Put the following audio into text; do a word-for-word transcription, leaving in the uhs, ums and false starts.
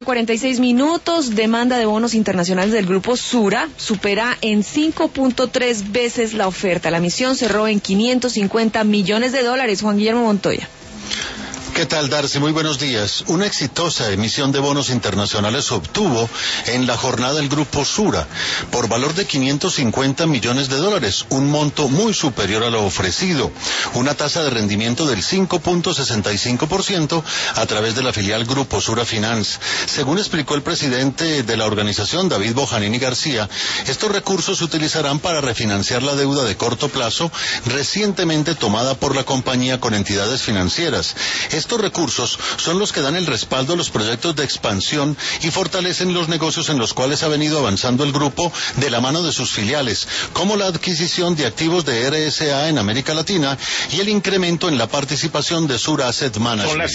cuarenta y seis minutos. Demanda de bonos internacionales del grupo Sura supera en cinco punto tres veces la oferta. La emisión cerró en quinientos cincuenta millones de dólares. Juan Guillermo Montoya. ¿Qué tal, Darcy? Muy buenos días. Una exitosa emisión de bonos internacionales se obtuvo en la jornada del Grupo Sura por valor de quinientos cincuenta millones de dólares, un monto muy superior a lo ofrecido, una tasa de rendimiento del cinco punto sesenta y cinco por ciento a través de la filial Grupo Sura Finance. Según explicó el presidente de la organización, David Bojanini García, estos recursos se utilizarán para refinanciar la deuda de corto plazo recientemente tomada por la compañía con entidades financieras. Estos recursos son los que dan el respaldo a los proyectos de expansión y fortalecen los negocios en los cuales ha venido avanzando el grupo de la mano de sus filiales, como la adquisición de activos de R S A en América Latina y el incremento en la participación de Sura Asset Management.